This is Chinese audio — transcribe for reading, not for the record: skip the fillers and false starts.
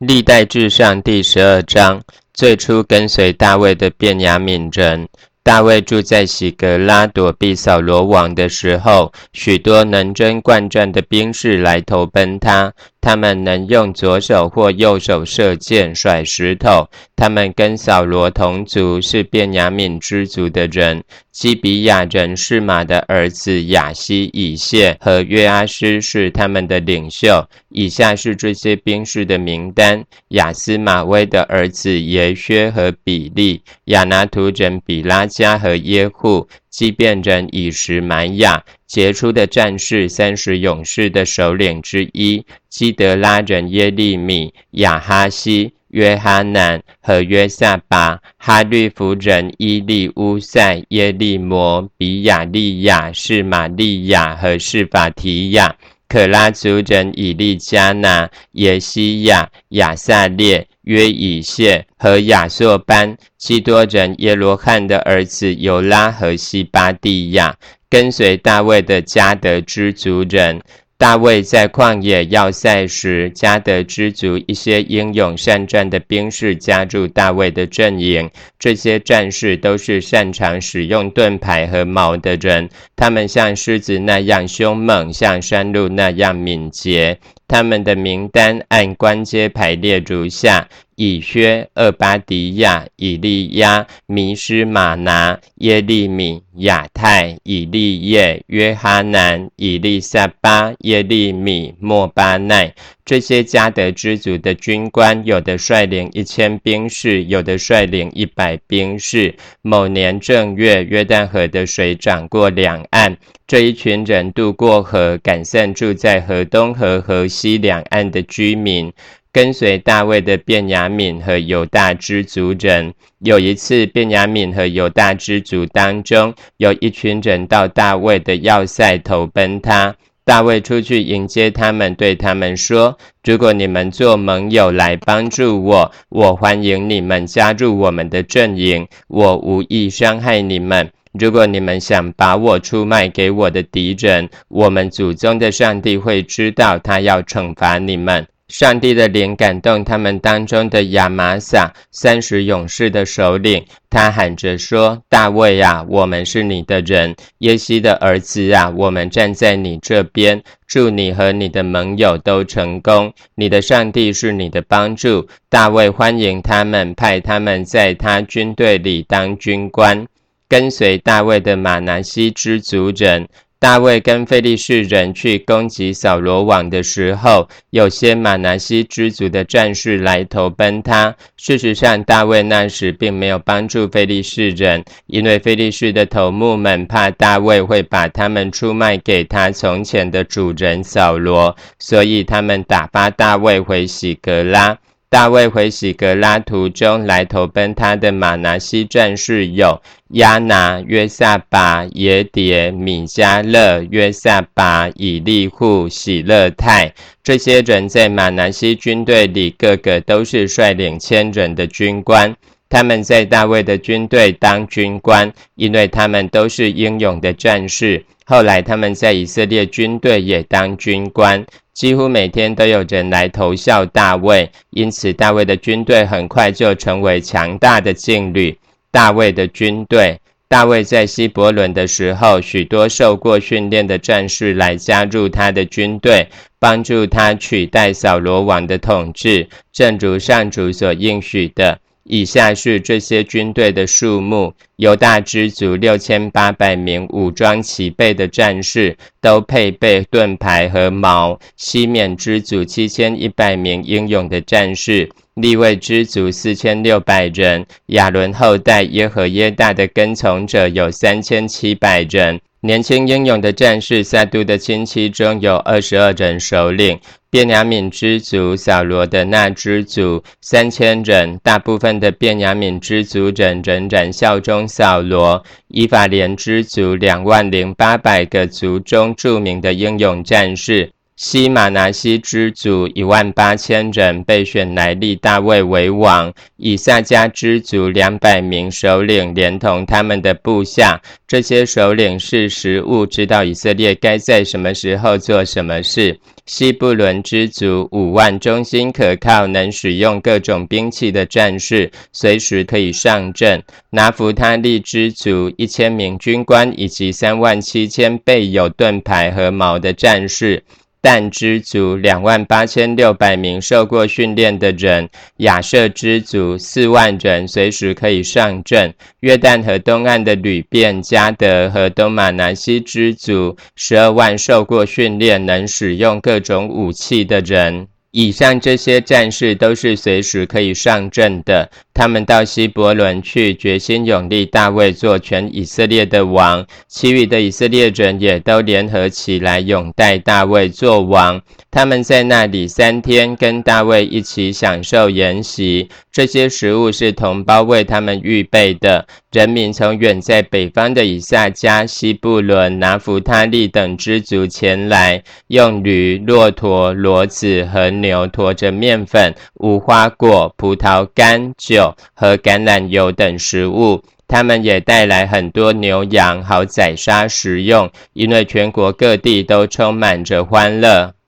历代志上第12章，最初跟随大卫的便雅悯人。大卫住在喜革拉，躲避扫罗王的时候，许多能征惯战的兵士来投奔他。他们能用左手或右手射箭、甩石头。他们跟扫罗同族，是便雅悯支族的人。基比亚人示玛的儿子亚西、以谢和约阿施是他们的领袖。以下是这些兵士的名单：亚斯玛威的儿子耶薛和比利，亚拿图人比拉加和耶户，基遍人以实玛雅，杰出的战士30勇士的首领之一，基德拉人耶利米、亚哈西、约哈南和约撒巴，哈律弗人伊利乌塞、耶利摩、比亚利亚、示玛利亚和示法提亚，可拉族人以利加拿、耶西亚、亚撒列、约以谢和亚朔班，基多人耶罗汉的儿子犹拉和西巴蒂亚，跟随大卫的迦得支族人。大卫在旷野要塞时，迦得支族一些英勇善战的兵士加入大卫的阵营。这些战士都是擅长使用盾牌和矛的人，他们像狮子那样凶猛，像山鹿那样敏捷。他们的名单按官阶排列如下：以薛、俄巴迪亚、以利亚、弥施玛拿、耶利米、亚太、以利叶、约哈南、以利撒巴、耶利米、莫巴奈。这些迦得支族的军官，有的率领1000兵士，有的率领100兵士。某年正月，约旦河的水涨过两岸，这一群人渡过河，赶散住在河东和河西两岸的居民。跟随大卫的便雅悯和犹大支族人。有一次，便雅悯和犹大支族当中，有一群人到大卫的要塞投奔他。大卫出去迎接他们，对他们说：如果你们做盟友来帮助我，我欢迎你们加入我们的阵营，我无意伤害你们。如果你们想把我出卖给我的敌人，我们祖宗的上帝会知道，他要惩罚你们。上帝的灵感动他们当中的亚玛撒，30勇士的首领，他喊着说：大卫啊，我们是你的人，耶西的儿子啊，我们站在你这边，祝你和你的盟友都成功，你的上帝是你的帮助。大卫欢迎他们，派他们在他军队里当军官。跟随大卫的马拿西支族人。大卫跟非利士人去攻击扫罗王的时候，有些马拿西支族的战士来投奔他。事实上，大卫那时并没有帮助非利士人，因为非利士的头目们怕大卫会把他们出卖给他从前的主人扫罗，所以他们打发大卫回喜革拉。大卫回喜革拉途中，来投奔他的马拿西战士有亚拿、约撒拔、耶迭、米迦勒、约撒拔、以利户、喜勒泰。这些人在马拿西军队里，个个都是率领1000人的军官。他们在大卫的军队当军官，因为他们都是英勇的战士。后来他们在以色列军队也当军官。几乎每天都有人来投效大卫，因此大卫的军队很快就成为强大的劲旅。大卫的军队，大卫在希伯伦的时候，许多受过训练的战士来加入他的军队，帮助他取代扫罗王的统治，正如上主所应许的。以下是这些军队的数目：犹大支族6800名武装齐备的战士，都配备盾牌和矛；西缅支族7100名英勇的战士；利未支族4600人；亚伦后代耶和耶大的跟从者有3700人。年轻英勇的战士撒督的亲戚中有22人首领。便雅悯支族，扫罗的那支族3000人，大部分的便雅悯支族人仍然效忠扫罗。以法莲支族20800个族中著名的英勇战士， 西马拿西之族18000人被选来立大卫为王，以萨迦之族200名首领连同他们的部下，这些首领是实务，知道以色列该在什么时候做什么事。西布伦之族5万忠心可靠，能使用各种兵器的战士，随时可以上阵。拿弗他利之族1000名军官，以及37000备有盾牌和矛的战士。但之族28600名受过训练的人，亚舍之族4万人，随时可以上阵。约旦河东岸的吕便、迦得和东马拿西之族12万受过训练，能使用各种武器的人。以上这些战士都是随时可以上阵的，他们到希伯伦去，决心拥立大卫做全以色列的王。其余的以色列人也都联合起来拥戴大卫做王。他们在那里3天，跟大卫一起享受筵席。这些食物是同胞为他们预备的。人民从远在北方的以萨迦、西布伦、拿弗他利等支族前来，用驴、骆驼、骡子和牛驮着面粉、无花果、葡萄干、酒和橄榄油等食物。他们也带来很多牛羊，好宰杀食用，因为全国各地都充满着欢乐。